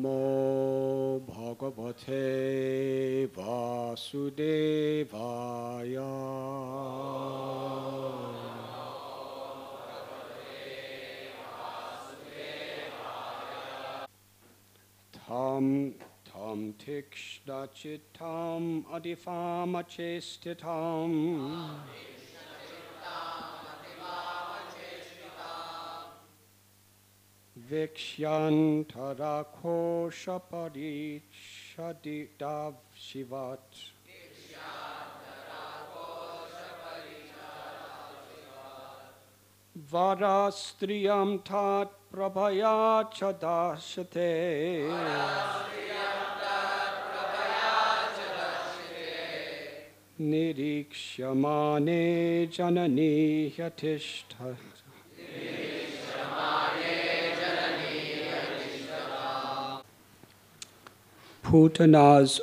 Namo Bhagavate Vasudevaya. Tam tikshna chittam adifama chestitam. Vikshyantarakho shaparishadidav shivat. Varastriyam tat prabhaya chadashate. Nirikshamane janani yatishta. Putana's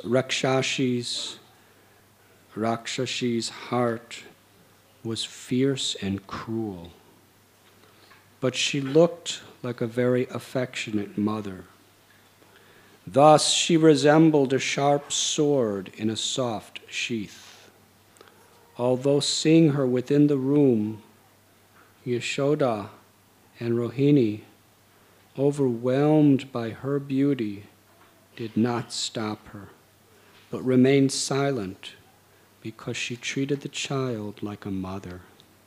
Rakshashi's heart was fierce and cruel, but she looked like a very affectionate mother. Thus she resembled a sharp sword in a soft sheath. Although seeing her within the room, Yashoda and Rohini, overwhelmed by her beauty, did not stop her, but remained silent because she treated the child like a mother.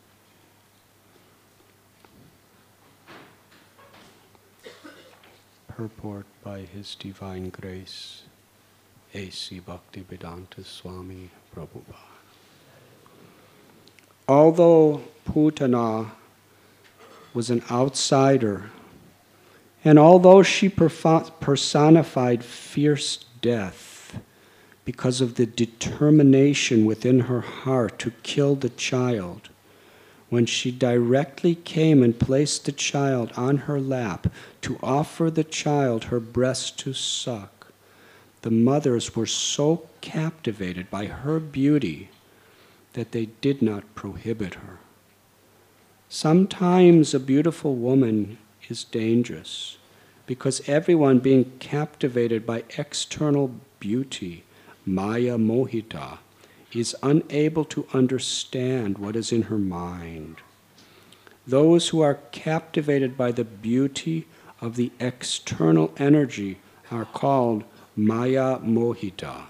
Purport by His Divine Grace, A.C. Bhaktivedanta Swami Prabhupada. Although Putana was an outsider, and although she personified fierce death because of the determination within her heart to kill the child, when she directly came and placed the child on her lap to offer the child her breast to suck, the mothers were so captivated by her beauty that they did not prohibit her. Sometimes a beautiful woman is dangerous because everyone being captivated by external beauty, Maya Mohita, is unable to understand what is in her mind. Those who are captivated by the beauty of the external energy are called Maya Mohita.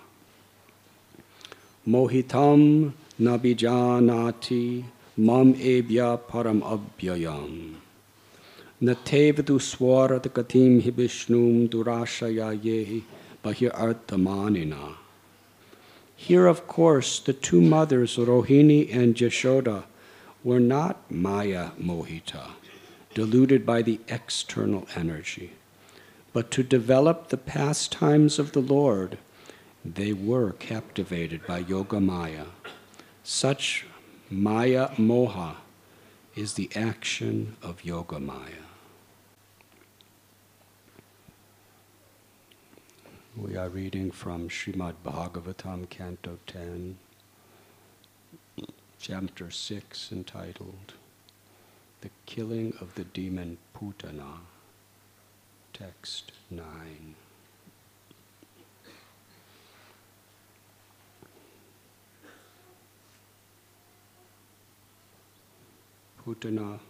Mohitam nabijanati mam ebya param abhyayam. Natevadu swarat katim hibishnum durashaya yehi bahir arthamanina. Here, of course, the two mothers, Rohini and Yashoda, were not Maya Mohita, deluded by the external energy. But to develop the pastimes of the Lord, they were captivated by Yoga Maya. Such Maya Moha is the action of Yoga Maya. We are reading from Srimad Bhagavatam, Canto 10, Chapter 6, entitled The Killing of the Demon Putana, Text 9. Putana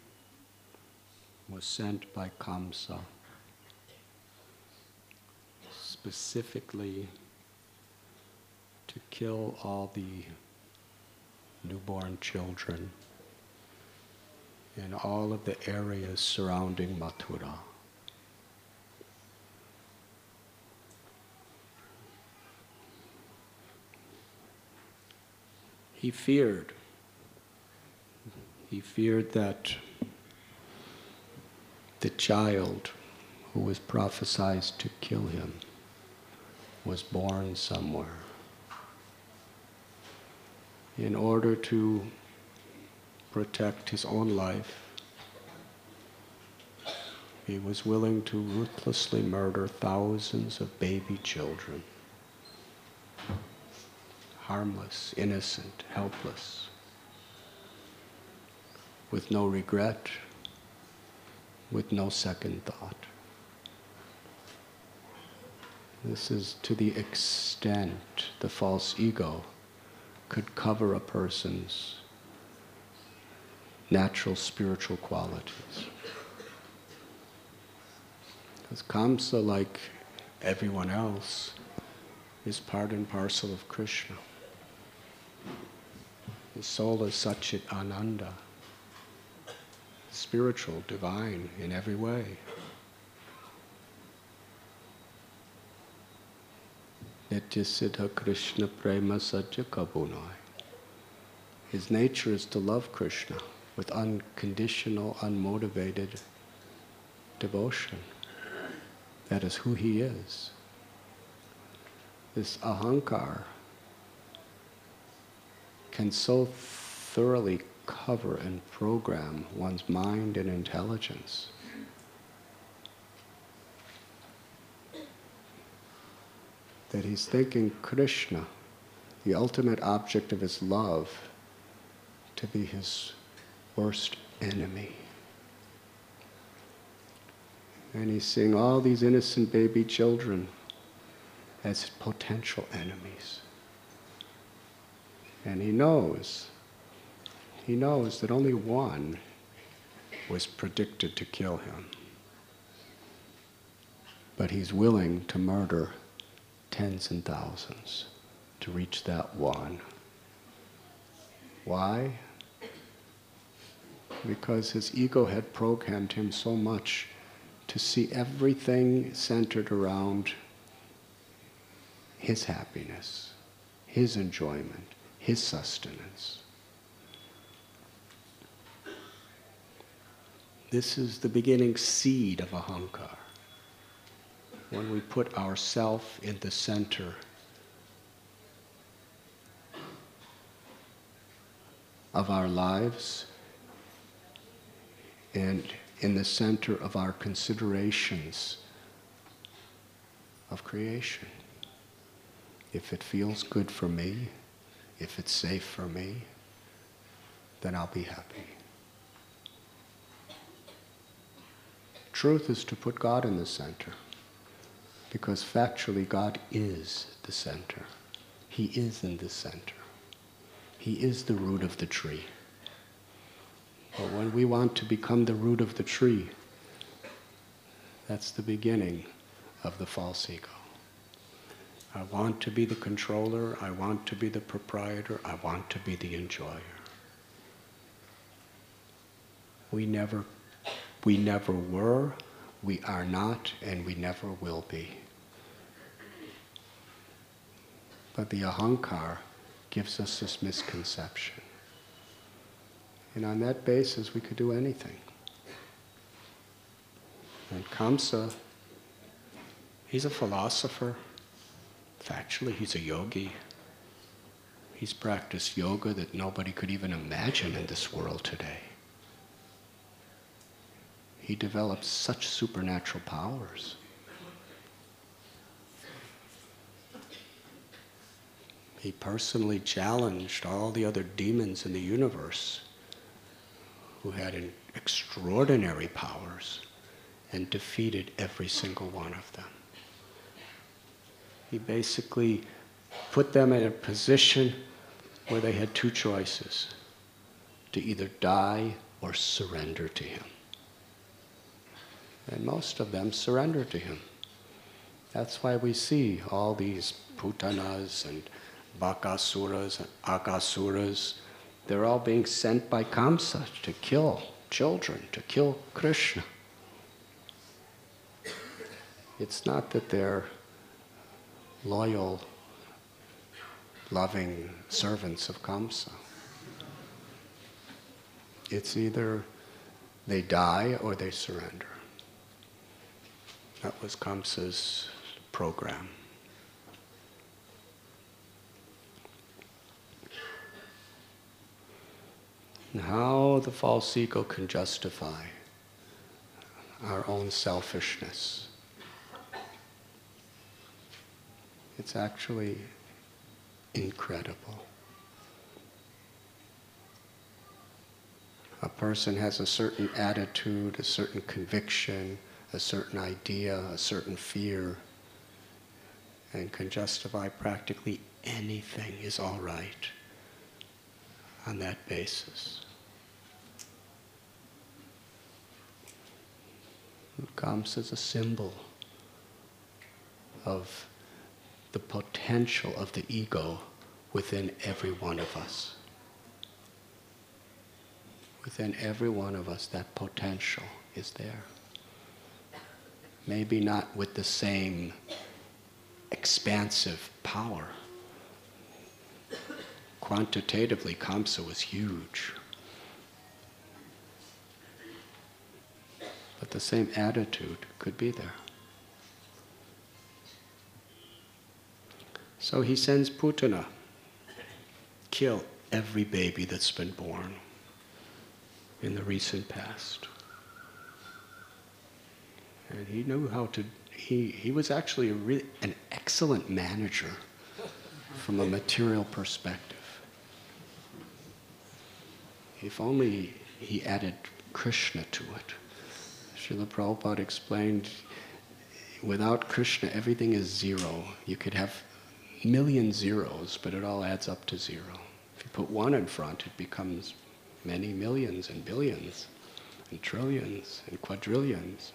was sent by Kamsa specifically to kill all the newborn children in all of the areas surrounding Mathura. He feared that the child who was prophesied to kill him was born somewhere. In order to protect his own life, he was willing to ruthlessly murder thousands of baby children. Harmless, innocent, helpless, with no regret, with no second thought. This is to the extent the false ego could cover a person's natural spiritual qualities. Because Kamsa, like everyone else, is part and parcel of Krishna. His soul is Satchit Ananda, spiritual, divine in every way. Nityasiddha Krishna Prema Satya Kabunai. His nature is to love Krishna with unconditional, unmotivated devotion. That is who he is. This ahankar can so thoroughly cover and program one's mind and intelligence that he's thinking Krishna, the ultimate object of his love, to be his worst enemy. And he's seeing all these innocent baby children as potential enemies. And he knows that only one was predicted to kill him. But he's willing to murder tens and thousands to reach that one. Why? Because his ego had programmed him so much to see everything centered around his happiness, his enjoyment, his sustenance. This is the beginning seed of ahankar. When we put ourself in the center of our lives and in the center of our considerations of creation. If it feels good for me, if it's safe for me, then I'll be happy. Truth is to put God in the center, because factually God is the center. He is in the center. He is the root of the tree. But when we want to become the root of the tree, that's the beginning of the false ego. I want to be the controller, I want to be the proprietor, I want to be the enjoyer. We never were, we are not, and we never will be. But the ahankar gives us this misconception. And on that basis, we could do anything. And Kamsa, he's a philosopher. Factually, he's a yogi. He's practiced yoga that nobody could even imagine in this world today. He developed such supernatural powers. He personally challenged all the other demons in the universe who had extraordinary powers and defeated every single one of them. He basically put them in a position where they had two choices: to either die or surrender to him. And most of them surrendered to him. That's why we see all these Putanas and Bakasuras and Akasuras. They're all being sent by Kamsa to kill children, to kill Krishna. It's not that they're loyal, loving servants of Kamsa. It's either they die or they surrender. That was Kamsa's program. And how the false ego can justify our own selfishness. It's actually incredible. A person has a certain attitude, a certain conviction, a certain idea, a certain fear, and can justify practically anything is all right on that basis. Kamsa is a symbol of the potential of the ego within every one of us. Within every one of us, that potential is there. Maybe not with the same expansive power. Quantitatively, Kamsa was huge. But the same attitude could be there. So he sends Putana, kill every baby that's been born in the recent past. And he knew how to, he was actually an excellent manager from a material perspective. If only he added Krishna to it. Srila Prabhupada explained, without Krishna, everything is zero. You could have million zeros, but it all adds up to zero. If you put one in front, it becomes many millions and billions and trillions and quadrillions.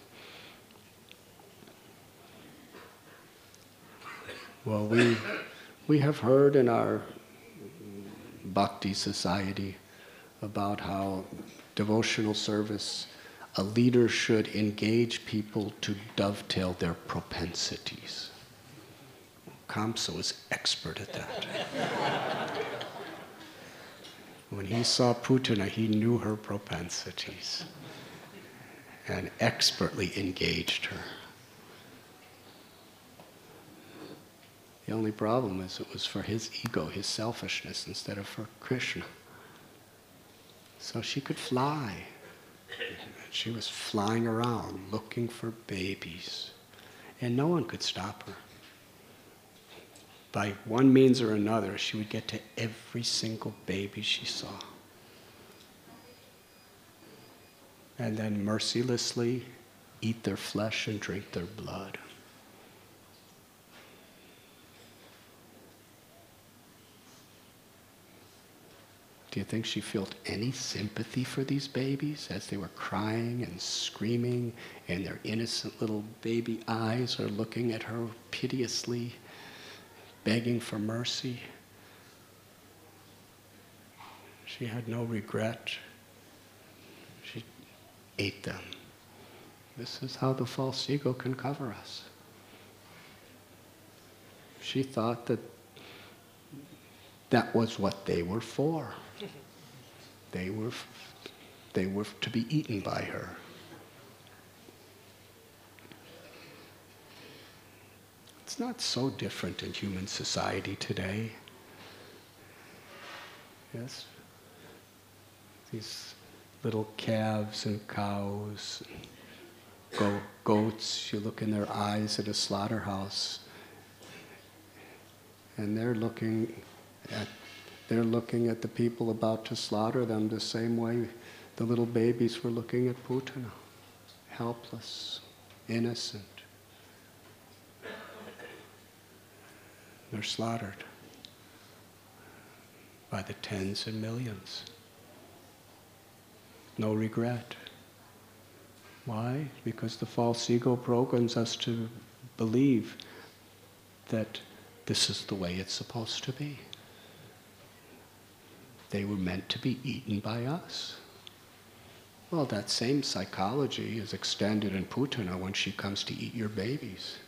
Well, we have heard in our bhakti society about how devotional service, a leader should engage people to dovetail their propensities. Kamsa was expert at that. When he saw Putana, he knew her propensities and expertly engaged her. The only problem is it was for his ego, his selfishness, instead of for Krishna. So she could fly. She was flying around looking for babies, and no one could stop her. By one means or another, she would get to every single baby she saw. And then mercilessly eat their flesh and drink their blood. Do you think she felt any sympathy for these babies as they were crying and screaming, and their innocent little baby eyes are looking at her piteously, begging for mercy? She had no regret. She ate them. This is how the false ego can cover us. She thought that that was what they were for. They were to be eaten by her. It's not so different in human society today. Yes? These little calves and cows, goats, you look in their eyes at a slaughterhouse, and they're looking at the people about to slaughter them the same way the little babies were looking at Putana, helpless, innocent. They're slaughtered by the tens and millions. No regret. Why? Because the false ego programs us to believe that this is the way it's supposed to be. They were meant to be eaten by us. Well, that same psychology is extended in Putana when she comes to eat your babies.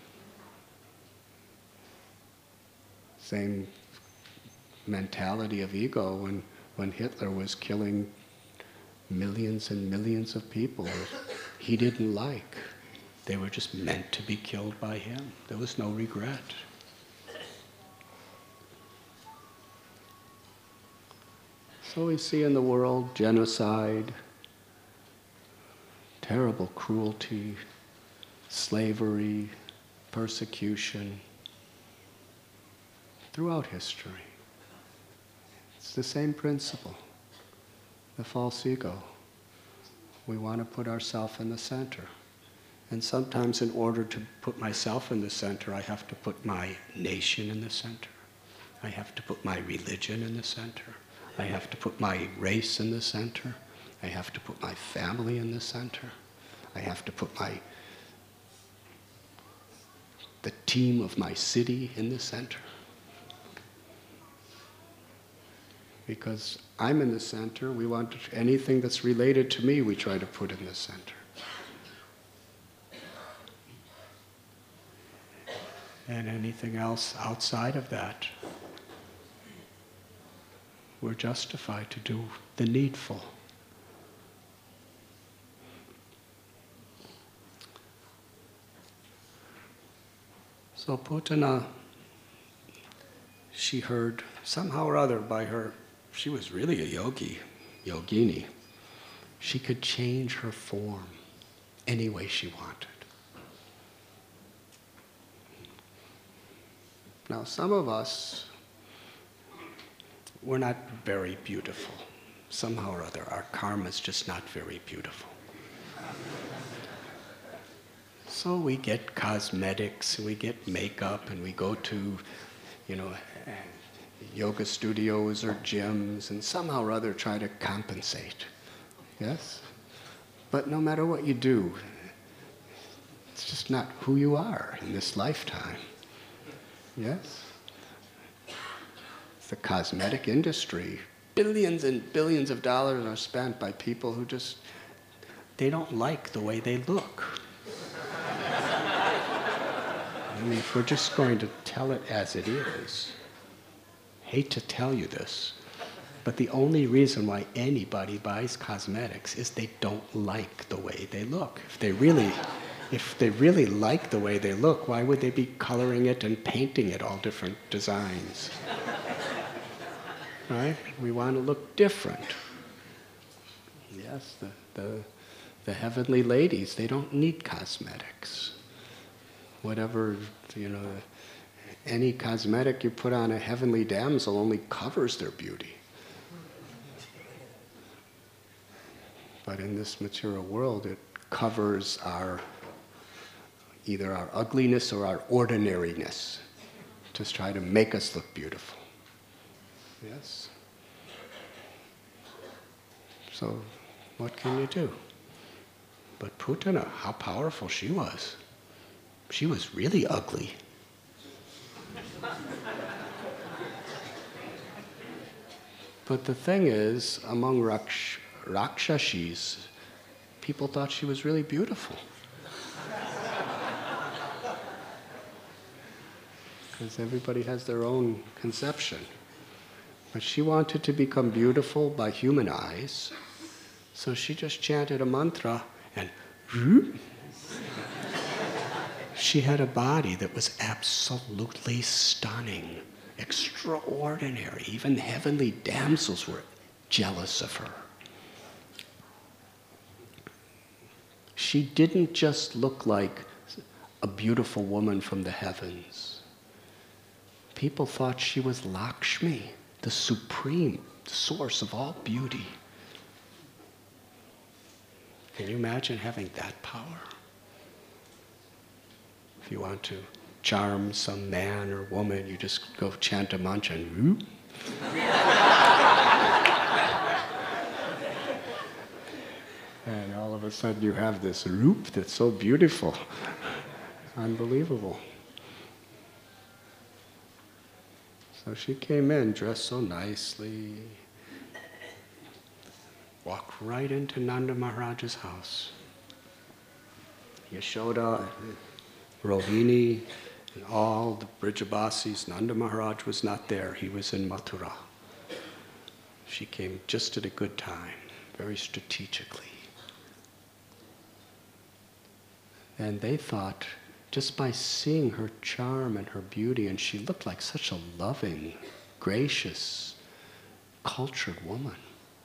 Same mentality of ego when Hitler was killing millions and millions of people he didn't like. They were just meant to be killed by him. There was no regret. So we see in the world genocide, terrible cruelty, slavery, persecution, throughout history. It's the same principle, the false ego. We want to put ourselves in the center. And sometimes in order to put myself in the center, I have to put my nation in the center. I have to put my religion in the center. I have to put my race in the center. I have to put my family in the center. I have to put the team of my city in the center. Because I'm in the center, we want anything that's related to me, we try to put in the center. And anything else outside of that, we're justified to do the needful. So Putana, she heard somehow or other by her, she was really a yogini. She could change her form any way she wanted. Now, some of us, we're not very beautiful. Somehow or other, our karma is just not very beautiful. So we get cosmetics, we get makeup, and we go to, yoga studios or gyms, and somehow or other try to compensate. Yes? But no matter what you do, it's just not who you are in this lifetime. Yes? The cosmetic industry, billions and billions of dollars are spent by people who they don't like the way they look. I mean, if we're just going to tell it as it is, hate to tell you this, but the only reason why anybody buys cosmetics is they don't like the way they look. If they really like the way they look, why would they be coloring it and painting it all different designs? Right? We want to look different. Yes, the heavenly ladies, they don't need cosmetics. Whatever, any cosmetic you put on a heavenly damsel only covers their beauty. But in this material world, it covers either our ugliness or our ordinariness, to try to make us look beautiful. Yes? So, what can you do? But Putana, how powerful she was. She was really ugly. But the thing is, among Rakshashis, people thought she was really beautiful. Because everybody has their own conception. But she wanted to become beautiful by human eyes, so she just chanted a mantra and she had a body that was absolutely stunning, extraordinary. Even heavenly damsels were jealous of her. She didn't just look like a beautiful woman from the heavens. People thought she was Lakshmi, the supreme source of all beauty. Can you imagine having that power? If you want to charm some man or woman, you just go chant a mantra and and all of a sudden you have this roop that's so beautiful. Unbelievable. So she came in dressed so nicely, walked right into Nanda Maharaj's house. Yashoda, Rohini, and all the Brijabasis. Nanda Maharaj was not there. He was in Mathura. She came just at a good time, very strategically. And they thought, just by seeing her charm and her beauty, and she looked like such a loving, gracious, cultured woman.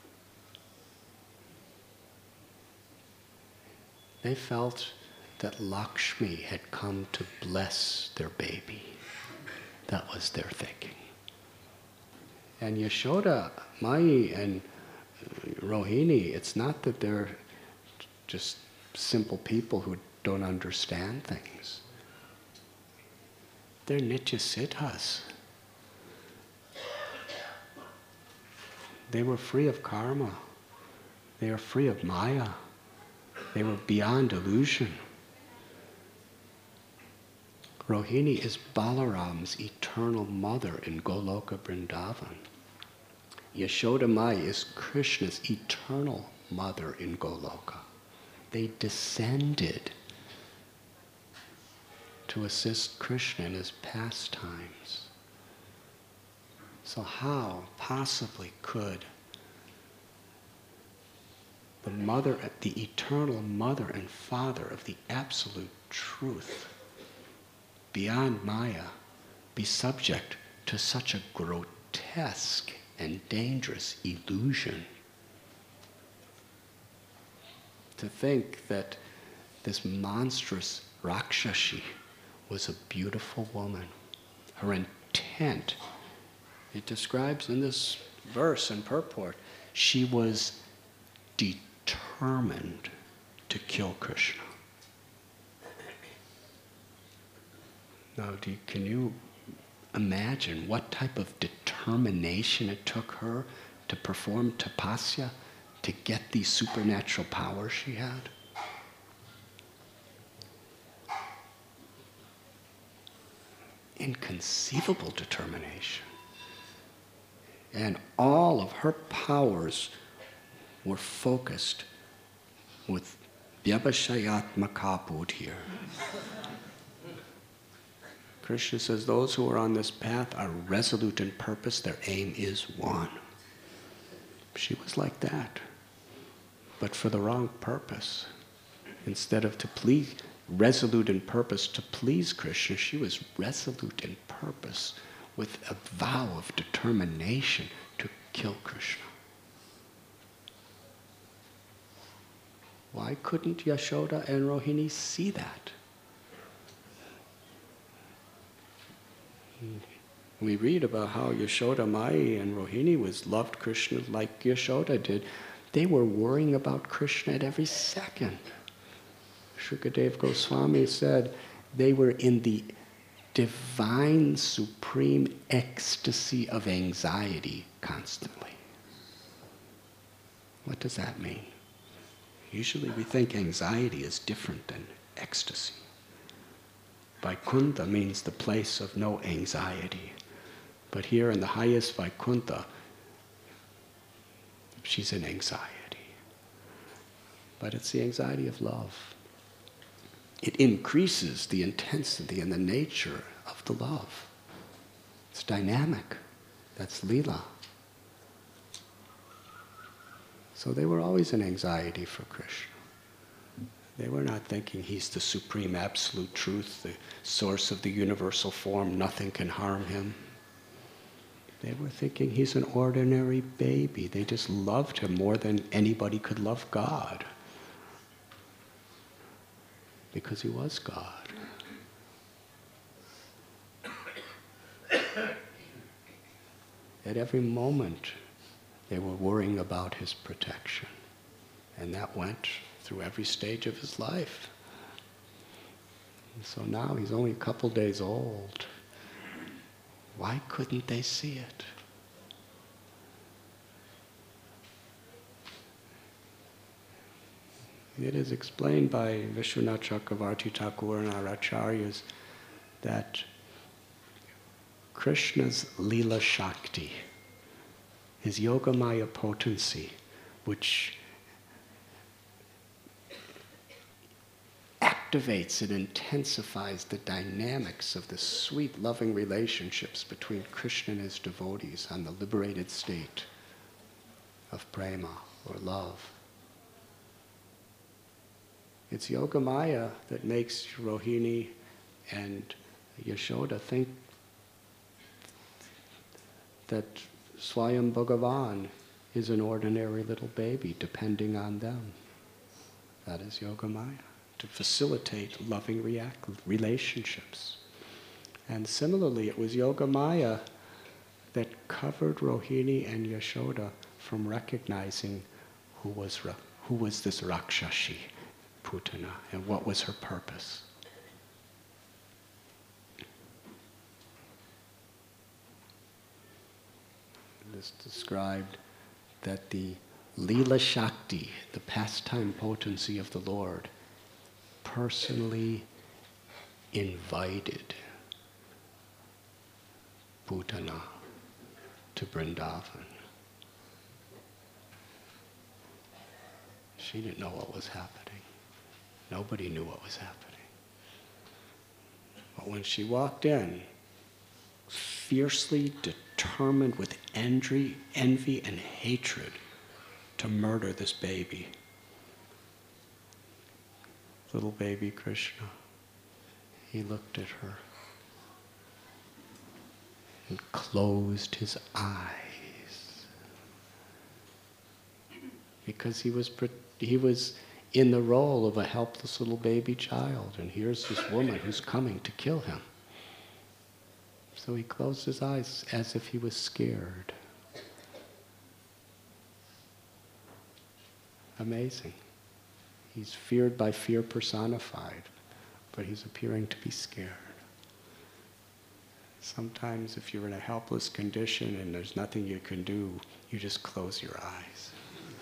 They felt that Lakshmi had come to bless their baby. That was their thinking. And Yashoda, Mai, and Rohini, it's not that they're just simple people who don't understand things. They're Nityasiddhas. They were free of karma. They are free of maya. They were beyond illusion. Rohini is Balaram's eternal mother in Goloka Vrindavan. Yashoda Maya is Krishna's eternal mother in Goloka. They descended to assist Krishna in his pastimes. So how possibly could the mother, the eternal mother and father of the absolute truth, beyond Maya, be subject to such a grotesque and dangerous illusion? To think that this monstrous Rakshasi was a beautiful woman. Her intent, it describes in this verse and purport, she was determined to kill Krishna. Now, can you imagine what type of determination it took her to perform tapasya, to get these supernatural powers she had? Inconceivable determination. And all of her powers were focused with Vyabhashayatmaka buddhir. Krishna says those who are on this path are resolute in purpose, their aim is one. She was like that, but for the wrong purpose. Instead of resolute in purpose to please Krishna, she was resolute in purpose with a vow of determination to kill Krishna. Why couldn't Yashoda and Rohini see that? We read about how Yashoda Mai and Rohini loved Krishna like Yashoda did. They were worrying about Krishna at every second. Shukadev Goswami said they were in the divine supreme ecstasy of anxiety constantly. What does that mean? Usually we think anxiety is different than ecstasy. Vaikuntha means the place of no anxiety. But here in the highest Vaikuntha, she's in anxiety. But it's the anxiety of love. It increases the intensity and the nature of the love. It's dynamic. That's Leela. So they were always in anxiety for Krishna. They were not thinking he's the supreme absolute truth, the source of the universal form, nothing can harm him. They were thinking he's an ordinary baby. They just loved him more than anybody could love God, because he was God. At every moment, they were worrying about his protection. And that went through every stage of his life. And so now he's only a couple days old. Why couldn't they see it? It is explained by Vishwanath Chakravarti Thakur and our acharyas that Krishna's Leela Shakti, his Yogamaya potency, which activates and intensifies the dynamics of the sweet, loving relationships between Krishna and his devotees on the liberated state of prema, or love. It's Yogamaya that makes Rohini and Yashoda think that Swayam Bhagavan is an ordinary little baby depending on them. That is Yogamaya, to facilitate loving relationships. And similarly, it was Yogamaya that covered Rohini and Yashoda from recognizing who was this Rakshasi, Putana, and what was her purpose. It is described that the Lila Shakti, the pastime potency of the Lord, personally invited Putana to Vrindavan. She didn't know what was happening. Nobody knew what was happening. But when she walked in, fiercely determined with envy and hatred to murder this baby, little baby Krishna, he looked at her and closed his eyes because he was in the role of a helpless little baby child, and here's this woman who's coming to kill him. So he closed his eyes as if he was scared. Amazing. He's feared by fear personified, but he's appearing to be scared. Sometimes if you're in a helpless condition and there's nothing you can do, you just close your eyes.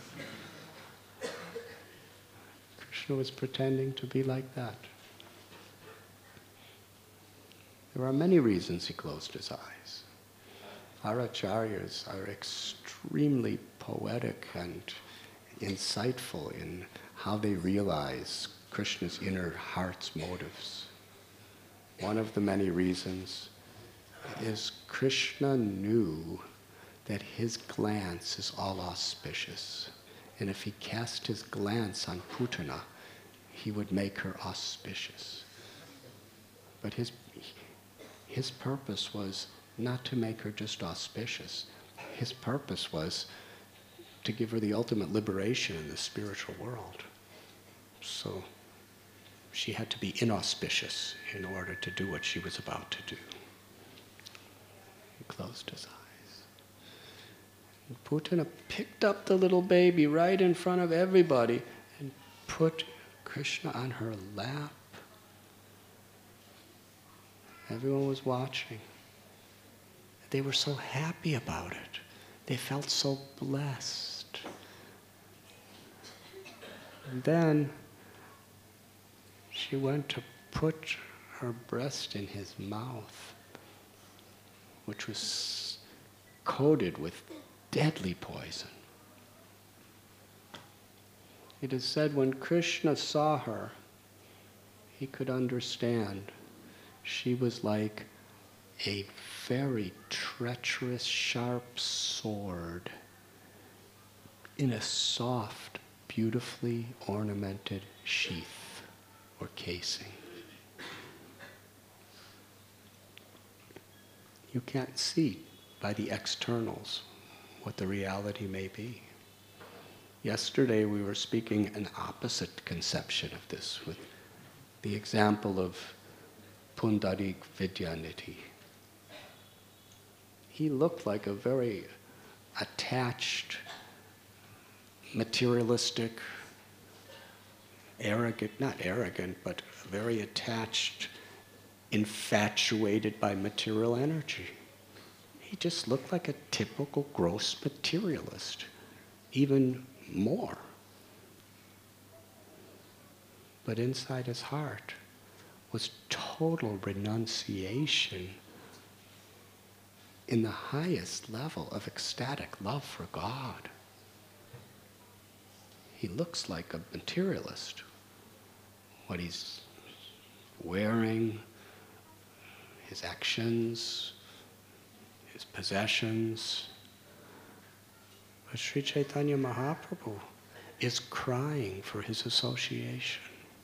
Krishna was pretending to be like that. There are many reasons he closed his eyes. Our acharyas are extremely poetic and insightful in how they realize Krishna's inner heart's motives. One of the many reasons is Krishna knew that his glance is all auspicious. And if he cast his glance on Putana, he would make her auspicious. But his purpose was not to make her just auspicious. His purpose was to give her the ultimate liberation in the spiritual world. So she had to be inauspicious in order to do what she was about to do. He closed his eyes. And Putana picked up the little baby right in front of everybody and put Krishna on her lap. Everyone was watching. They were so happy about it. They felt so blessed. And then she went to put her breast in his mouth, which was coated with deadly poison. It is said when Krishna saw her, he could understand she was like a very treacherous, sharp sword in a soft, beautifully ornamented sheath or casing. You can't see by the externals what the reality may be. Yesterday we were speaking an opposite conception of this with the example of Pundarik Vidyanidhi. He looked like a very attached, materialistic, not arrogant, but very attached, infatuated by material energy. He just looked like a typical gross materialist, even more. But inside his heart was total renunciation in the highest level of ecstatic love for God. He looks like a materialist. What he's wearing, his actions, his possessions. But Sri Chaitanya Mahaprabhu is crying for his association.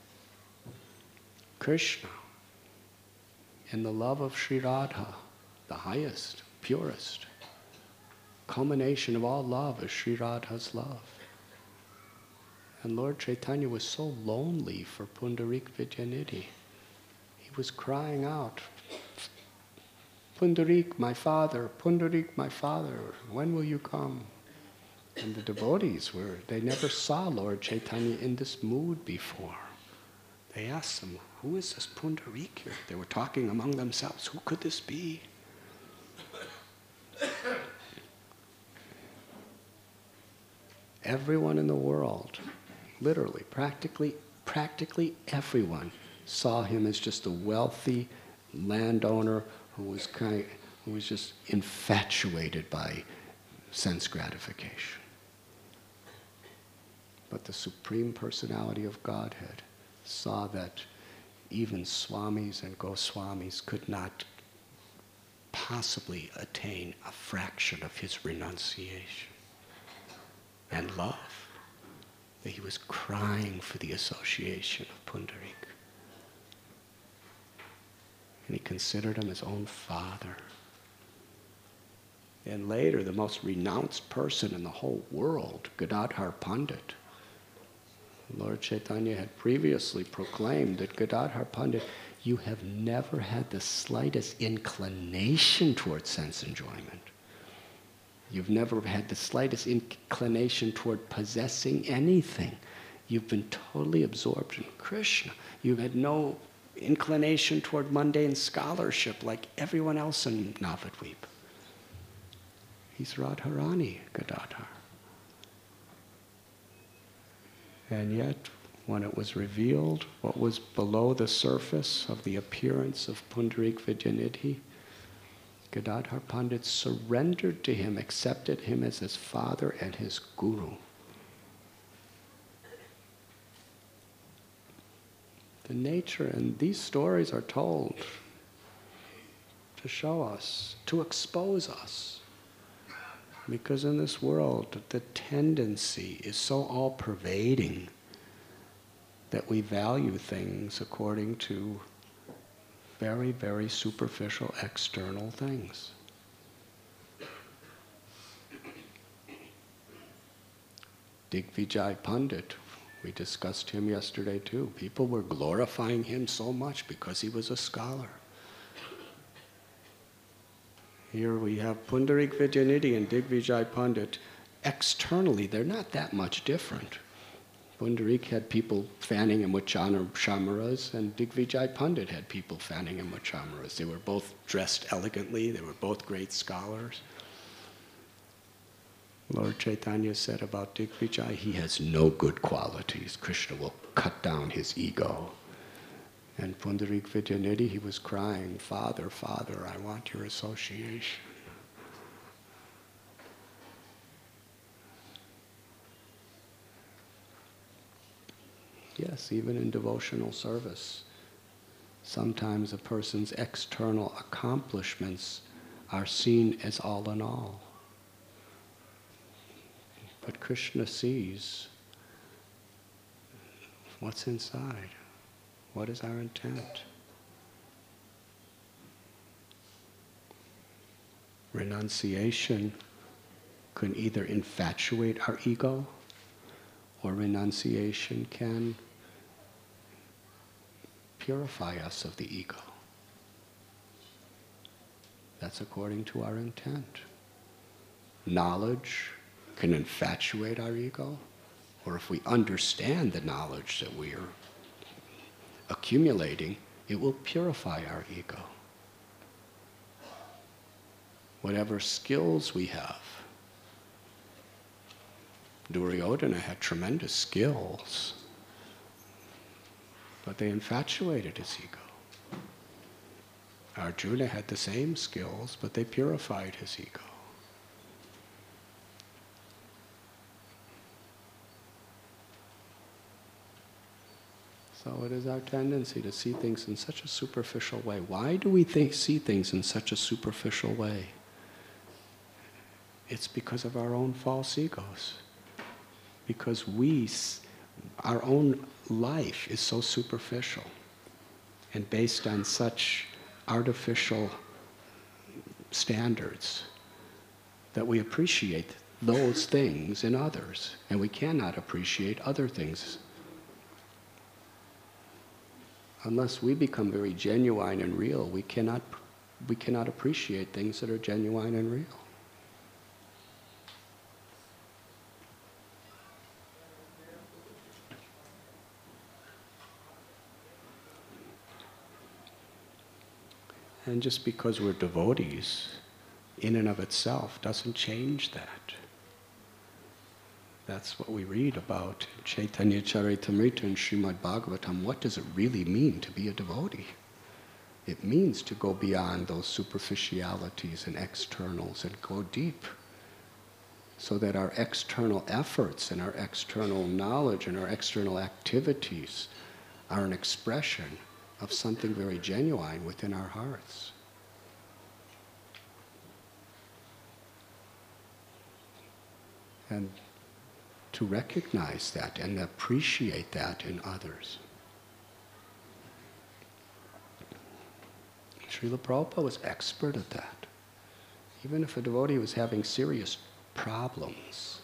Krishna, in the love of Sri Radha, the highest, purest, culmination of all love is Sri Radha's love. And Lord Chaitanya was so lonely for Pundarik Vidyanidhi. He was crying out, Pundarik, my father, when will you come? And the devotees they never saw Lord Chaitanya in this mood before. They asked him, who is this Pundarik here? They were talking among themselves, who could this be? Everyone in the world, literally, practically everyone, saw him as just a wealthy landowner who was just infatuated by sense gratification. But the Supreme Personality of Godhead saw that even Swamis and Goswamis could not possibly attain a fraction of his renunciation and love. That he was crying for the association of Pundarik. And he considered him his own father. And later, the most renounced person in the whole world, Gadadhar Pandit. Lord Chaitanya had previously proclaimed that Gadadhar Pandit, you have never had the slightest inclination towards sense enjoyment. You've never had the slightest inclination toward possessing anything. You've been totally absorbed in Krishna. You've had no inclination toward mundane scholarship like everyone else in Navadvip. He's Radharani, Gadadhar. And yet, when it was revealed what was below the surface of the appearance of Pundarik Vidyanidhi, Gadadhar Pandit surrendered to him, accepted him as his father and his guru. The nature, and these stories are told to show us, to expose us. Because in this world, the tendency is so all-pervading that we value things according to very, very superficial external things. Digvijay Pandit, we discussed him yesterday too. People were glorifying him so much because he was a scholar. Here we have Pundarik Vidyanidhi and Digvijay Pandit. Externally, they're not that much different. Pundarik had people fanning him with chamaras, and Digvijay Pandit had people fanning him with chamaras. They were both dressed elegantly. They were both great scholars. Lord Chaitanya said about Digvijay, he has no good qualities. Krishna will cut down his ego. And Pundarik Vidyanidhi, he was crying, Father, Father, I want your association. Yes, even in devotional service, sometimes a person's external accomplishments are seen as all in all. But Krishna sees what's inside. What is our intent? Renunciation can either infatuate our ego, or renunciation can purify us of the ego. That's according to our intent. Knowledge can infatuate our ego, or if we understand the knowledge that we are accumulating, it will purify our ego. Whatever skills we have. Duryodhana had tremendous skills, but they infatuated his ego. Arjuna had the same skills, but they purified his ego. So it is our tendency to see things in such a superficial way. Why do we see things in such a superficial way? It's because of our own false egos. Because our own life is so superficial and based on such artificial standards that we appreciate those things in others, and we cannot appreciate other things. Unless we become very genuine and real, we cannot appreciate things that are genuine and real. And just because we're devotees, in and of itself, doesn't change that. That's what we read about in Chaitanya Charitamrita and Srimad Bhagavatam. What does it really mean to be a devotee? It means to go beyond those superficialities and externals and go deep, so that our external efforts and our external knowledge and our external activities are an expression of something very genuine within our hearts. And to recognize that and appreciate that in others. Srila Prabhupada was expert at that. Even if a devotee was having serious problems,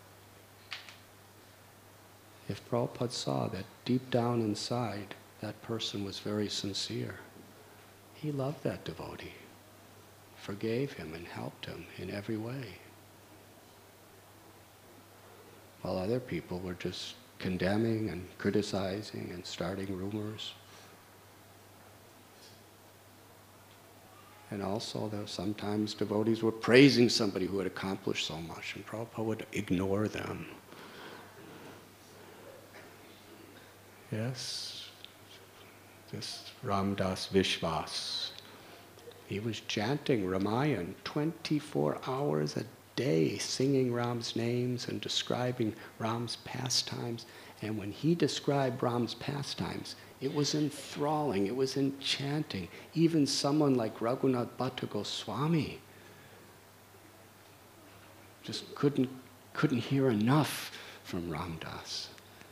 if Prabhupada saw that deep down inside that person was very sincere, he loved that devotee, forgave him and helped him in every way. While other people were just condemning and criticizing and starting rumors. And also, sometimes devotees were praising somebody who had accomplished so much, and Prabhupada would ignore them. Yes, this Ramdas Vishwas, he was chanting Ramayan 24 hours a day, singing Ram's names and describing Ram's pastimes. And when he described Ram's pastimes, it was enthralling, it was enchanting. Even someone like Raghunath Bhatta Goswami just couldn't hear enough from Ramdas.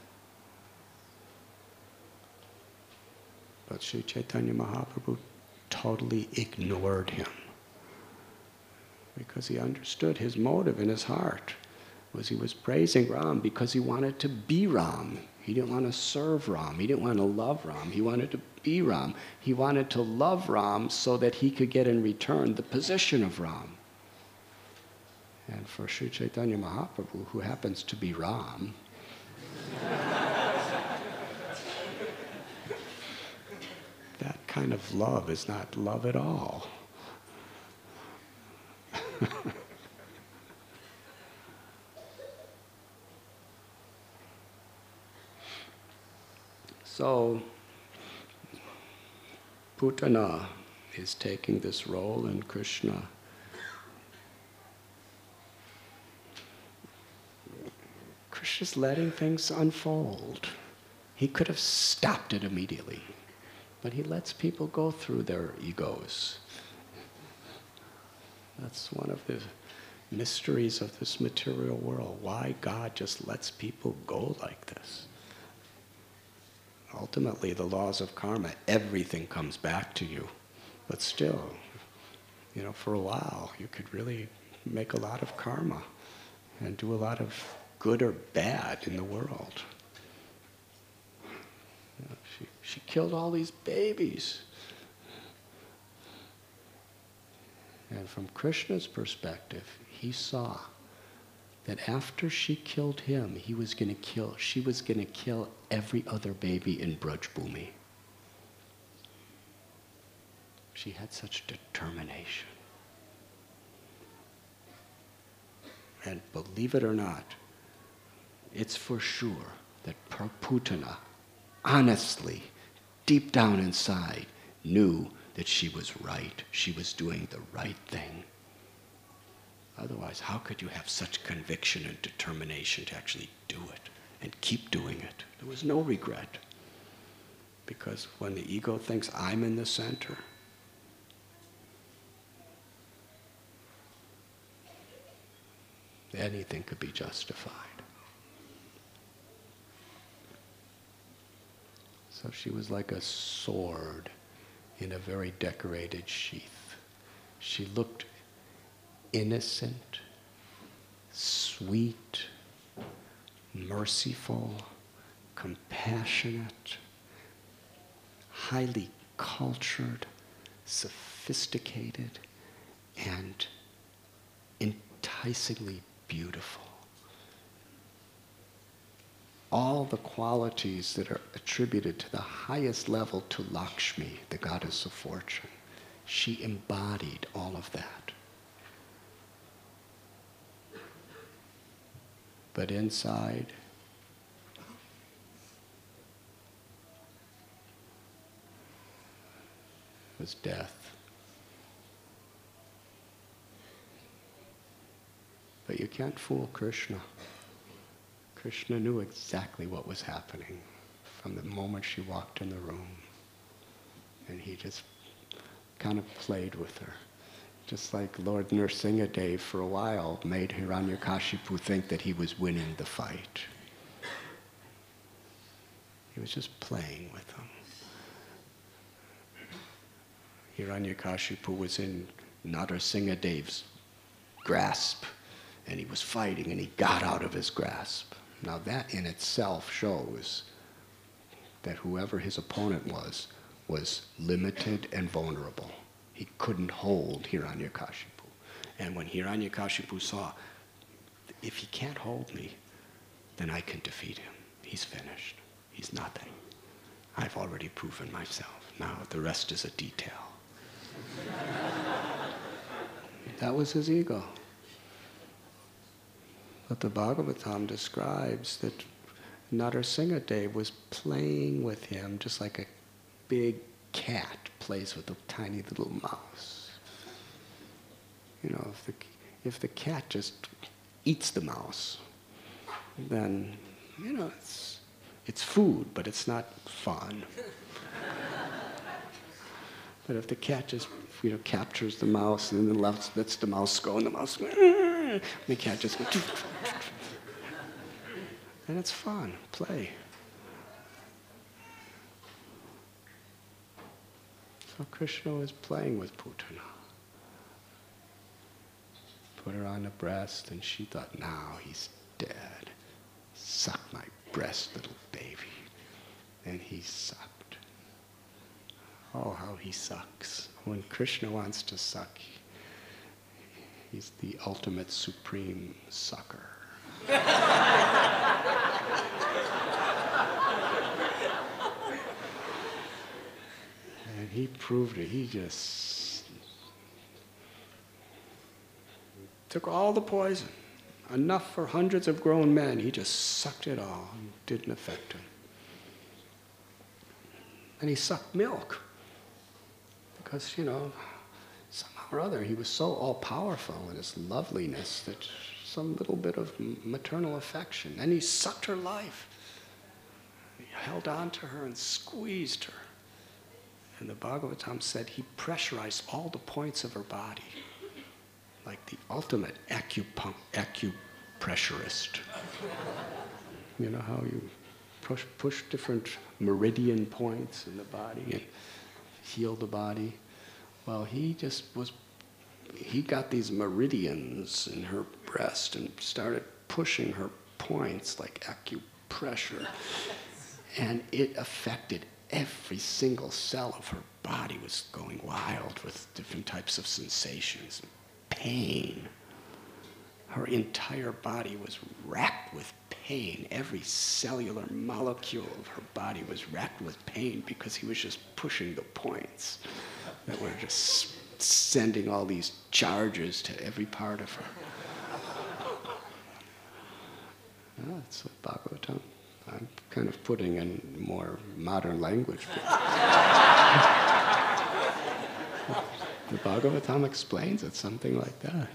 But Sri Chaitanya Mahaprabhu totally ignored him, because he understood his motive in his heart was he was praising Ram because he wanted to be Ram. He didn't want to serve Ram. He didn't want to love Ram. He wanted to be Ram. He wanted to love Ram so that he could get in return the position of Ram. And for Sri Chaitanya Mahaprabhu, who happens to be Ram, that kind of love is not love at all. So, Putana is taking this role in Krishna. Krishna's letting things unfold. He could have stopped it immediately, but he lets people go through their egos. That's one of the mysteries of this material world. Why God just lets people go like this. Ultimately, the laws of karma, everything comes back to you. But still, for a while, you could really make a lot of karma and do a lot of good or bad in the world. She killed all these babies. And from Krishna's perspective, he saw that after she killed him, she was going to kill every other baby in Braj Bhumi. She had such determination. And believe it or not, it's for sure that Putana, honestly, deep down inside, knew that she was right. She was doing the right thing. Otherwise, how could you have such conviction and determination to actually do it and keep doing it? There was no regret. Because when the ego thinks I'm in the center, anything could be justified. So she was like a sword in a very decorated sheath. She looked innocent, sweet, merciful, compassionate, highly cultured, sophisticated, and enticingly beautiful. All the qualities that are attributed to the highest level to Lakshmi, the goddess of fortune. She embodied all of that. But inside, was death. But you can't fool Krishna. Krishna knew exactly what was happening from the moment she walked in the room. And he just kind of played with her. Just like Lord Nrsingadev for a while made Hiranyakashipu think that he was winning the fight. He was just playing with him. Hiranyakashipu was in Nrsingadev's grasp, and he was fighting, and he got out of his grasp. Now that in itself shows that whoever his opponent was limited and vulnerable. He couldn't hold Hiranyakashipu. And when Hiranyakashipu saw, if he can't hold me, then I can defeat him. He's finished. He's nothing. I've already proven myself. Now the rest is a detail. That was his ego. But the Bhagavatam describes that Nrsingadev was playing with him just like a big cat plays with a tiny little mouse. You know, if the cat just eats the mouse, then, you know, it's food, but it's not fun. But if the cat just, you know, captures the mouse and then lets the mouse go, and the mouse goes, and the cat just goes, and it's fun, play. So Krishna was playing with Putana. Put her on the breast, and she thought, now he's dead. Suck my breast, little baby. And he sucked. Oh, how he sucks. When Krishna wants to suck, he's the ultimate supreme sucker. And he proved it. He just took all the poison, enough for hundreds of grown men. He just sucked it all. It didn't affect him. And he sucked milk. Because, you know, somehow or other, he was so all-powerful in his loveliness that some little bit of maternal affection. And he sucked her life. He held on to her and squeezed her. And the Bhagavatam said he pressurized all the points of her body, like the ultimate acupressurist. You know how you push different meridian points in the body and heal the body? Well, he got these meridians in her breast and started pushing her points like acupressure. And it affected every single cell of her body. Was going wild with different types of sensations, pain. Her entire body was racked with pain. Every cellular molecule of her body was racked with pain because he was just pushing the points that were just sending all these charges to every part of her. That's what Bhagavatam. I'm kind of putting in more modern language. The Bhagavatam explains it, something like that.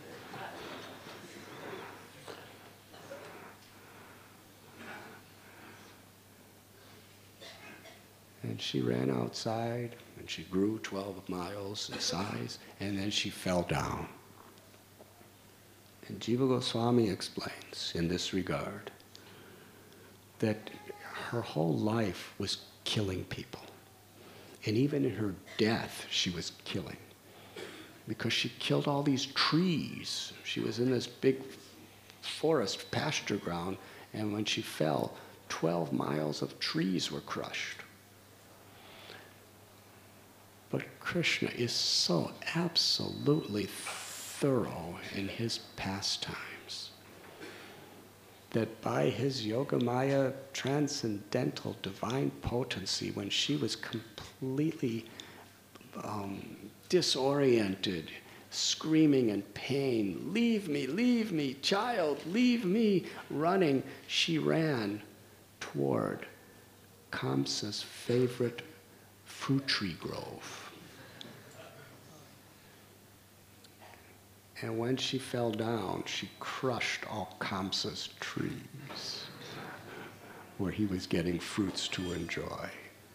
And she ran outside, and she grew 12 miles in size, and then she fell down. And Jiva Goswami explains in this regard that her whole life was killing people. And even in her death, she was killing. Because she killed all these trees. She was in this big forest pasture ground, and when she fell, 12 miles of trees were crushed. But Krishna is so absolutely thorough in his pastimes that by his Yogamaya transcendental divine potency, when she was completely disoriented, screaming in pain, leave me, child, leave me, running, she ran toward Kamsa's favorite fruit tree grove. And when she fell down, she crushed all Kamsa's trees where he was getting fruits to enjoy.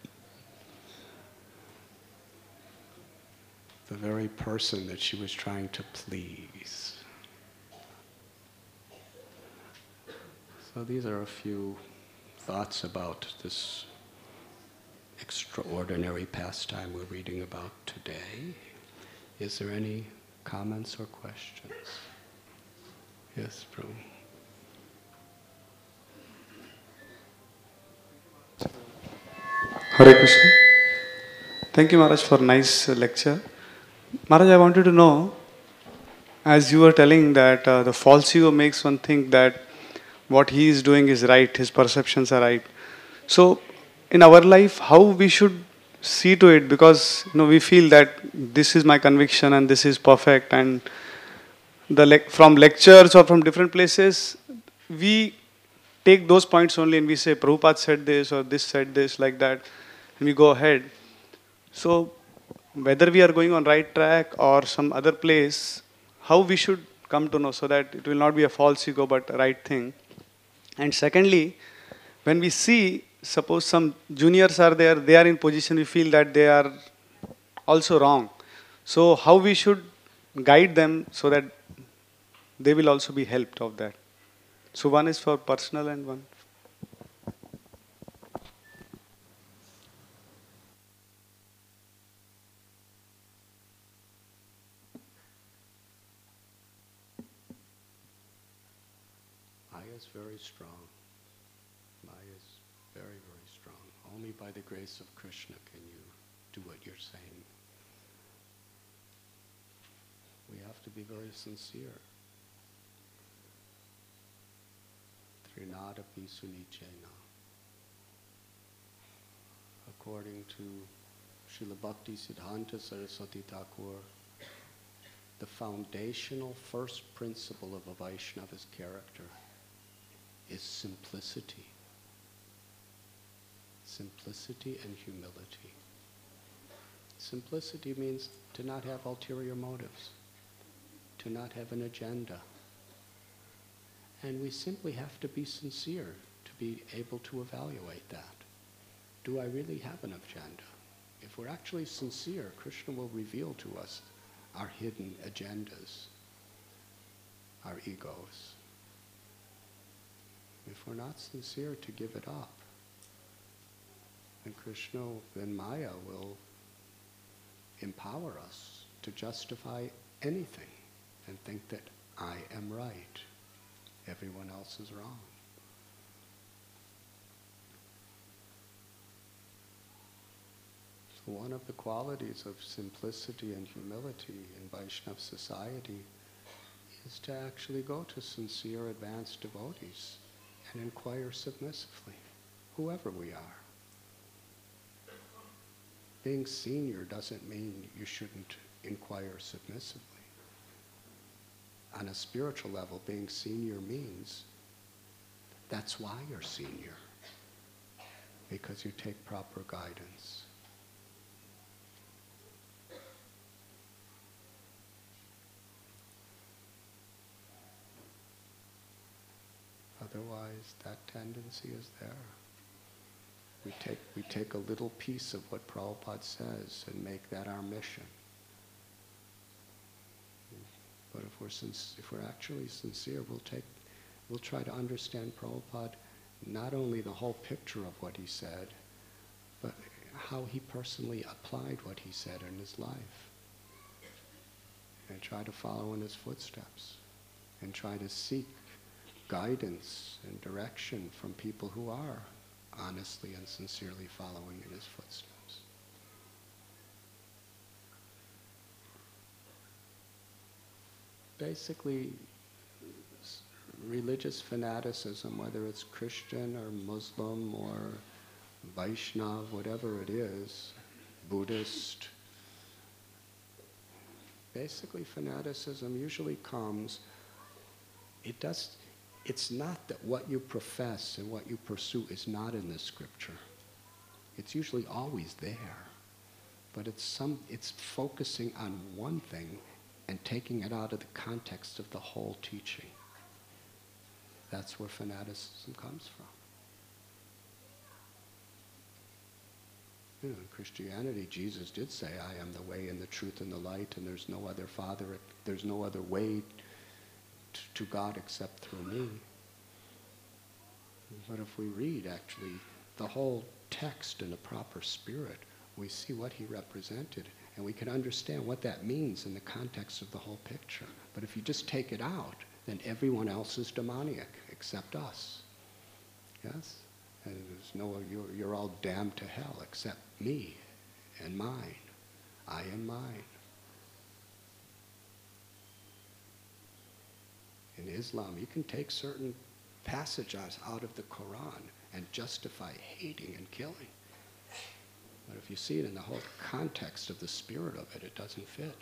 The very person that she was trying to please. So these are a few thoughts about this extraordinary pastime we're reading about today. Is there any comments or questions? Yes, Prabhu. Hare Krishna. Thank you, Maharaj, for a nice lecture. Maharaj, I wanted to know, as you were telling that the false ego makes one think that what he is doing is right, his perceptions are right. So, in our life, how we should see to it? Because we feel that this is my conviction and this is perfect, and from lectures or from different places, we take those points only and we say Prabhupada said this or this said this, like that, and we go ahead. So, whether we are going on right track or some other place, how we should come to know so that it will not be a false ego but a right thing. And secondly, when we see, suppose some juniors are there, they are in position, we feel that they are also wrong. So how we should guide them so that they will also be helped of that. So one is for personal and one. Maya is very strong. Maya is very, very strong. Only by the grace of Krishna can you do what you're saying. We have to be very sincere. Trinadapi sunichena. According to Srila Bhakti Siddhanta Saraswati Thakur, the foundational first principle of a Vaishnava's character is simplicity. Simplicity and humility. Simplicity means to not have ulterior motives, to not have an agenda. And we simply have to be sincere to be able to evaluate that. Do I really have an agenda? If we're actually sincere, Krishna will reveal to us our hidden agendas, our egos. If we're not sincere to give it up, then Krishna, then Maya will empower us to justify anything and think that I am right, everyone else is wrong. So one of the qualities of simplicity and humility in Vaishnava society is to actually go to sincere advanced devotees and inquire submissively, whoever we are. Being senior doesn't mean you shouldn't inquire submissively. On a spiritual level, being senior means that's why you're senior, because you take proper guidance. Otherwise, that tendency is there. We take a little piece of what Prabhupada says and make that our mission. But if we're actually sincere, we'll try to understand Prabhupada, not only the whole picture of what he said, but how he personally applied what he said in his life. And try to follow in his footsteps. And try to seek guidance and direction from people who are honestly and sincerely following in his footsteps. Basically, religious fanaticism, whether it's Christian or Muslim or Vaishnav, whatever it is, Buddhist, Basically, fanaticism usually comes, it's not that what you profess and what you pursue is not in the scripture. It's usually always there. But it's focusing on one thing and taking it out of the context of the whole teaching. That's where fanaticism comes from. In Christianity, Jesus did say, I am the way and the truth and the light, and there's no other Father, there's no other way to God except through me. But if we read, actually, the whole text in a proper spirit, we see what he represented, and we can understand what that means in the context of the whole picture. But if you just take it out, then everyone else is demoniac except us. Yes? And there's you're all damned to hell except me and mine. I and mine. In Islam, you can take certain passages out of the Quran and justify hating and killing. But if you see it in the whole context of the spirit of it, it doesn't fit.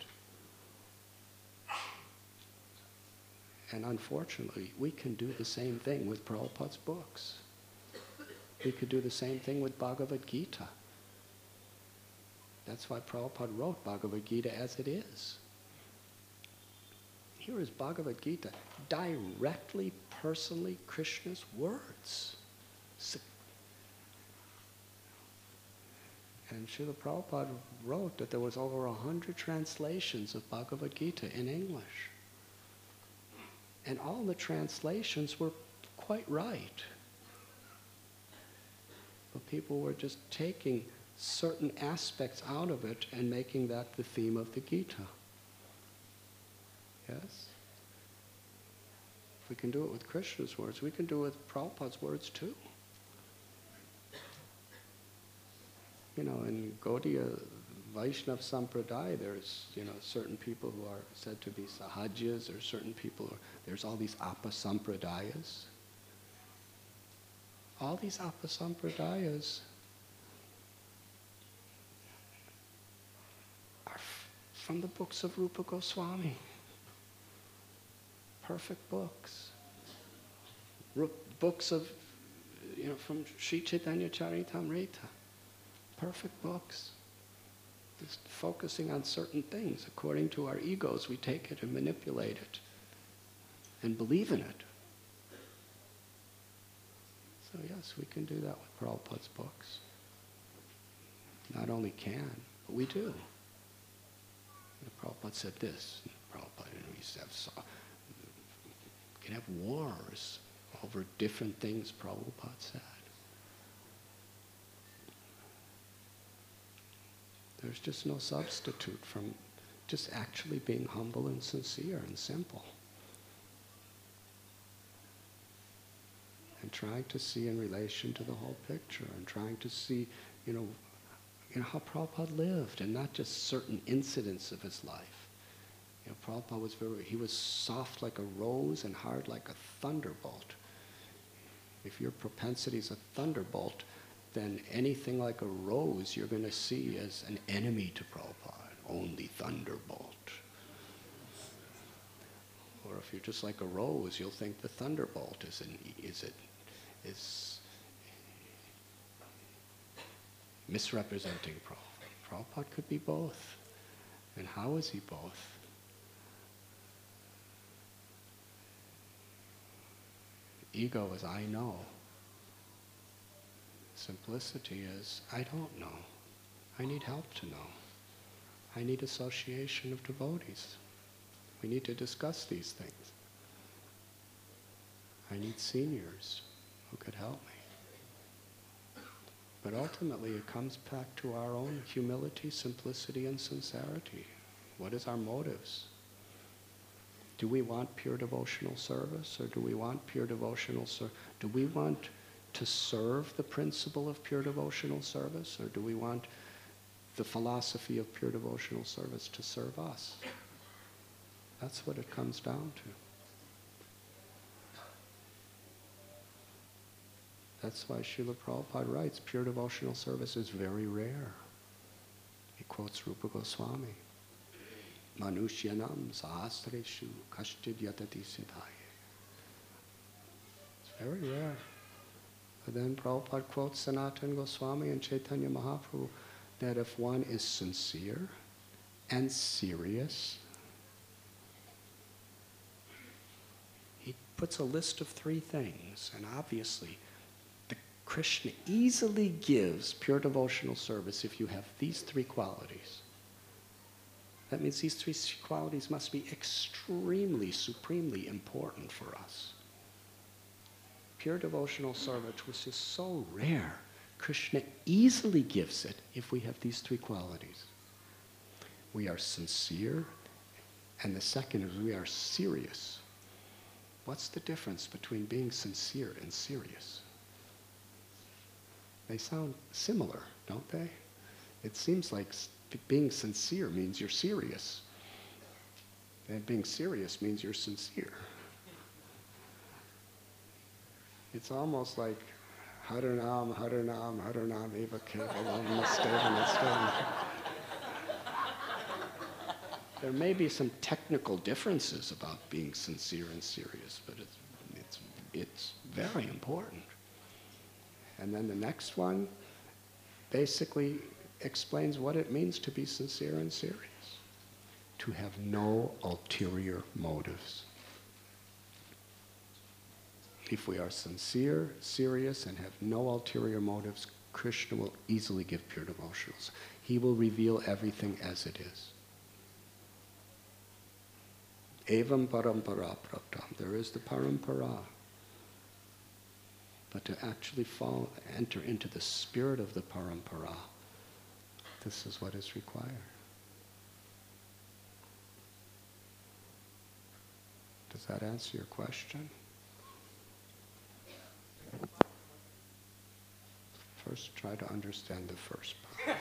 And unfortunately, we can do the same thing with Prabhupada's books. We could do the same thing with Bhagavad Gita. That's why Prabhupada wrote Bhagavad Gita as it is. Here is Bhagavad Gita, directly, personally, Krishna's words. And Srila Prabhupada wrote that there was over 100 translations of Bhagavad Gita in English. And all the translations were quite right. But people were just taking certain aspects out of it and making that the theme of the Gita. Yes? If we can do it with Krishna's words, we can do it with Prabhupada's words too. You know, in Gaudiya Vaishnava Sampradaya, there's, certain people who are said to be sahajas, or certain people, there's all these apasampradayas. All these apasampradayas are from the books of Rupa Goswami. Perfect books. Books of, from Sri Chaitanya Charitamrita. Perfect books. Just focusing on certain things. According to our egos, we take it and manipulate it and believe in it. So yes, we can do that with Prabhupada's books. Not only can, but we do. Prabhupada said this. Prabhupada, we used to can have wars over different things Prabhupada said. There's just no substitute from just actually being humble and sincere and simple. And trying to see in relation to the whole picture, and trying to see, how Prabhupada lived, and not just certain incidents of his life. Prabhupada he was soft like a rose and hard like a thunderbolt. If your propensity is a thunderbolt, then anything like a rose you're going to see as an enemy to Prabhupada, only thunderbolt. Or if you're just like a rose, you'll think the thunderbolt is misrepresenting Prabhupada. Prabhupada could be both. And how is he both? Ego is I know. Simplicity is I don't know. I need help to know. I need association of devotees. We need to discuss these things. I need seniors who could help me. But ultimately it comes back to our own humility, simplicity, and sincerity. What is our motives? Do we want pure devotional service, or do we want pure devotional service? Do we want to serve the principle of pure devotional service, or do we want the philosophy of pure devotional service to serve us? That's what it comes down to. That's why Srila Prabhupada writes, pure devotional service is very rare. He quotes Rupa Goswami. Manushyanam sahasreshu kashchid yatati siddhaye. It's very rare. But then Prabhupada quotes Sanatana Goswami and Chaitanya Mahaprabhu that if one is sincere and serious, he puts a list of 3 things, and obviously Krishna easily gives pure devotional service if you have these 3 qualities. That means these 3 qualities must be extremely, supremely important for us. Pure devotional service, which is so rare, Krishna easily gives it if we have these 3 qualities. We are sincere, and the second is we are serious. What's the difference between being sincere and serious? They sound similar, don't they? It seems like being sincere means you're serious. And being serious means you're sincere. It's almost like Haranam, Haranam, Haranam, Eva Kevalam, Nastevan. There may be some technical differences about being sincere and serious, but it's very important. And then the next one basically explains what it means to be sincere and serious. To have no ulterior motives. If we are sincere, serious, and have no ulterior motives, Krishna will easily give pure devotionals. He will reveal everything as it is. Evam parampara praptam. There is the parampara. But to actually enter into the spirit of the parampara, this is what is required. Does that answer your question? First, try to understand the first part.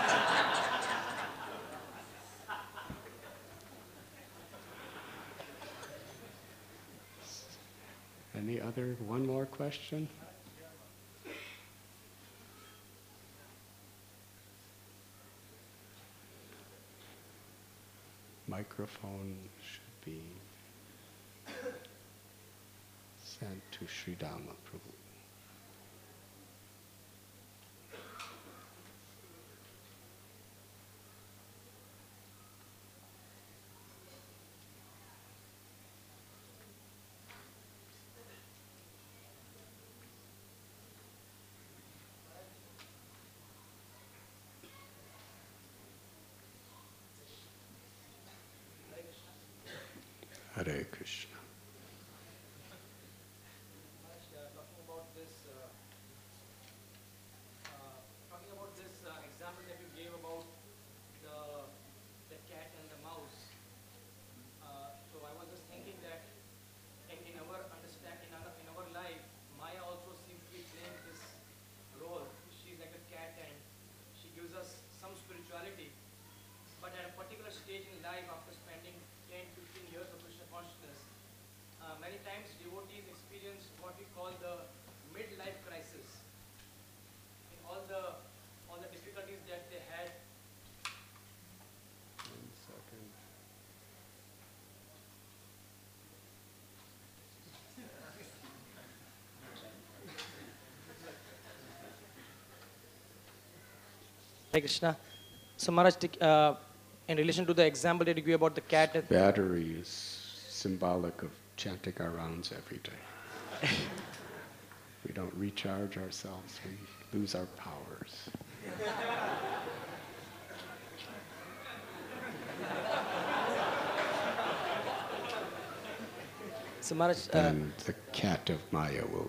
Any other, one more question? Microphone should be sent to Sridhama Prabhu. Hare Krishna. Talking about this example that you gave about the cat and the mouse. So I was just thinking that in our understanding, in our life, Maya also seems to be playing this role. She's like a cat and she gives us some spirituality. But at a particular stage in life, after spending 10, 15 years of Krishna consciousness, many times devotees experience what we call the midlife crisis. In all the difficulties that they had. 1 second. Hare Krishna. So Maharaj, in relation to the example that you gave about the cat. Battery is symbolic of chanting our rounds every day. We don't recharge ourselves, we lose our powers. So Maharaj, And the cat of Maya will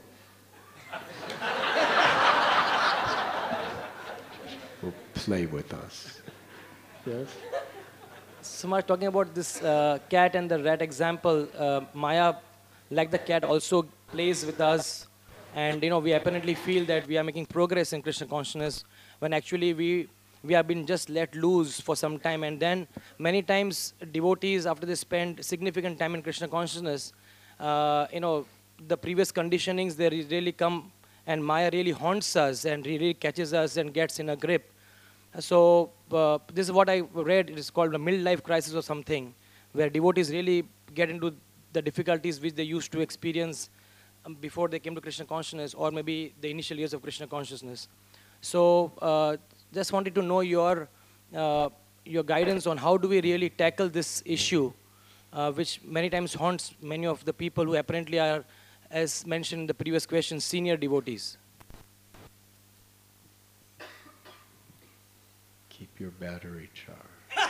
play with us. Yes? So Maharaj, talking about this cat and the rat example, Maya, like the cat, also plays with us. And we apparently feel that we are making progress in Krishna consciousness when actually we have been just let loose for some time. And then many times devotees, after they spend significant time in Krishna consciousness, the previous conditionings, they really come and Maya really haunts us and really catches us and gets in a grip. So this is what I read. It is called a midlife crisis or something, where devotees really get into the difficulties which they used to experience before they came to Krishna consciousness, or maybe the initial years of Krishna consciousness. So just wanted to know your guidance on how do we really tackle this issue, which many times haunts many of the people who apparently are, as mentioned in the previous question, senior devotees. Keep your battery charged.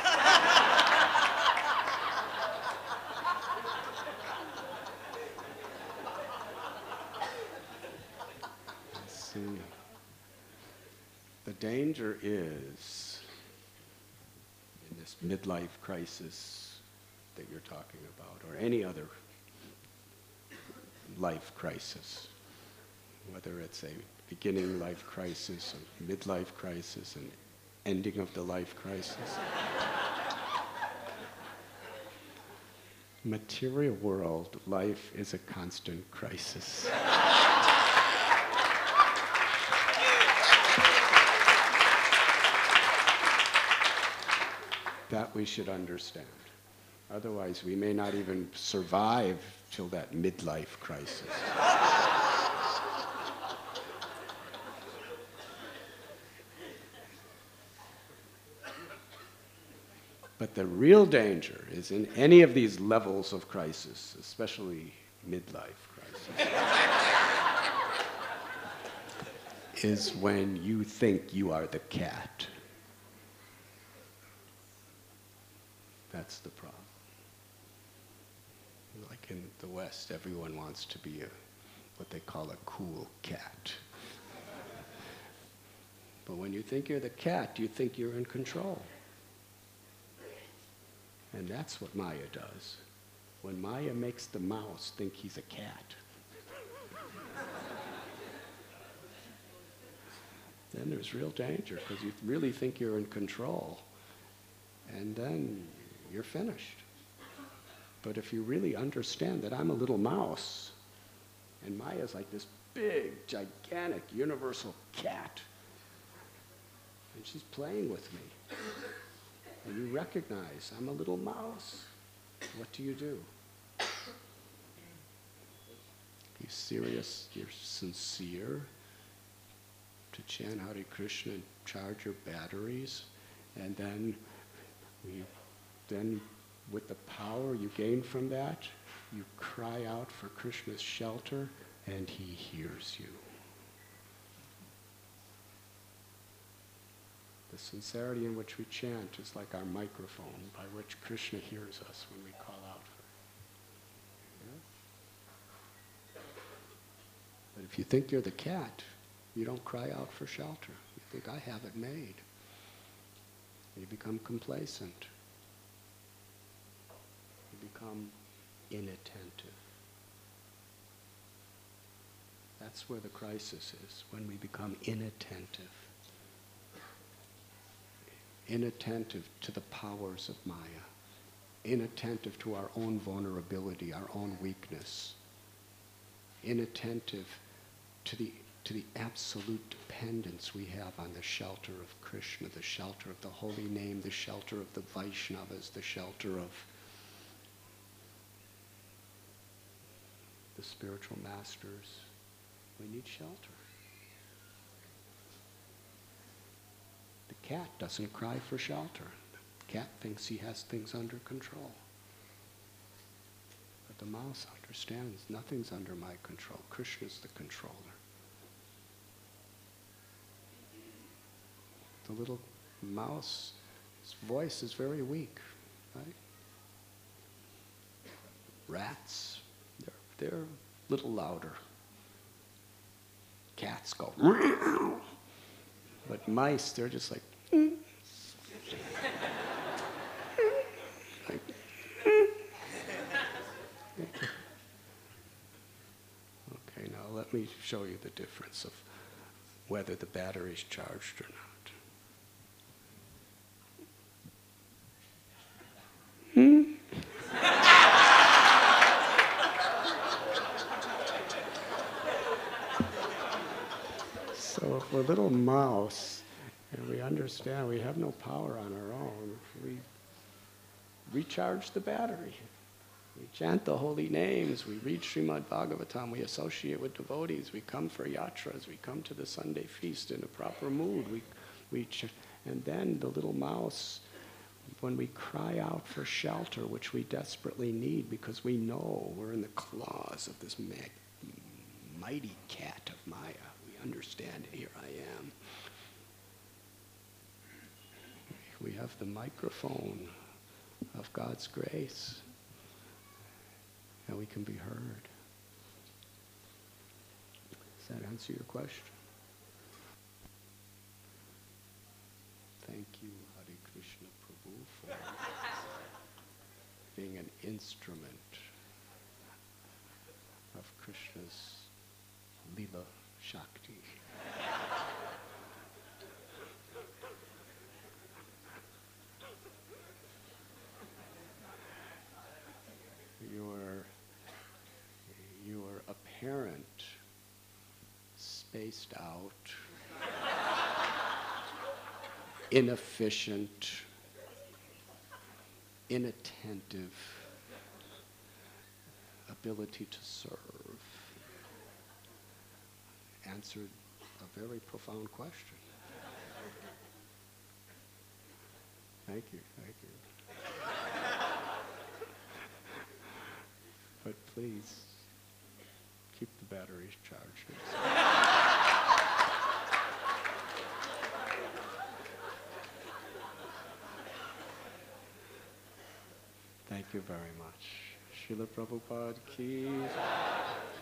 Let's see. The danger is in this midlife crisis that you're talking about, or any other life crisis, whether it's a beginning life crisis, a midlife crisis, an ending of the life crisis. Material world, life is a constant crisis. That we should understand. Otherwise, we may not even survive till that midlife crisis. But the real danger is in any of these levels of crisis, especially midlife crisis, is when you think you are the cat. That's the problem. Like in the West, everyone wants to be what they call a cool cat. But when you think you're the cat, you think you're in control. And that's what Maya does. When Maya makes the mouse think he's a cat, then there's real danger, because you really think you're in control. And then you're finished. But if you really understand that I'm a little mouse, and Maya's like this big, gigantic, universal cat, and she's playing with me, and you recognize I'm a little mouse, what do? You're serious, you're sincere to chant Hare Krishna and charge your batteries, and then with the power you gain from that, you cry out for Krishna's shelter, and he hears you. The sincerity in which we chant is like our microphone by which Krishna hears us when we call out for him. Yeah? But if you think you're the cat, you don't cry out for shelter. You think, I have it made. You become complacent. You become inattentive. That's where the crisis is, when we become inattentive. Inattentive to the powers of Maya. Inattentive to our own vulnerability, our own weakness. Inattentive to the absolute dependence we have on the shelter of Krishna, the shelter of the holy name, the shelter of the Vaishnavas, the shelter of the spiritual masters. We need shelter. The cat doesn't cry for shelter. The cat thinks he has things under control. But the mouse understands nothing's under my control. Krishna's the controller. The little mouse's voice is very weak, right? Rats, they're a little louder. Cats go, meow. But mice, they're just like, like okay, now let me show you the difference of whether the battery's charged or not. So if a little mouse And we understand we have no power on our own. We recharge the battery. We chant the holy names. We read Srimad Bhagavatam. We associate with devotees. We come for yatras. We come to the Sunday feast in a proper mood. And then the little mouse, when we cry out for shelter, which we desperately need because we know we're in the claws of this mighty cat of Maya. We understand, here I am. We have the microphone of God's grace, and we can be heard. Does that answer your question? Thank you, Hare Krishna Prabhu, for being an instrument of Krishna's Lila Shakti. Your apparent, spaced out, inefficient, inattentive ability to serve answered a very profound question. Thank you. But please, keep the batteries charged. Thank you very much. Srila Prabhupada ki.